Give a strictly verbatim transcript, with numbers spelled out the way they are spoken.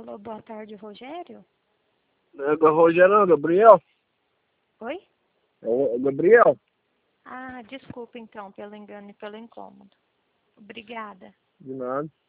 Alô, boa tarde, Rogério? Não é Rogério, não, Gabriel? Oi? É o Gabriel? Ah, desculpa então pelo engano e pelo incômodo. Obrigada. De nada.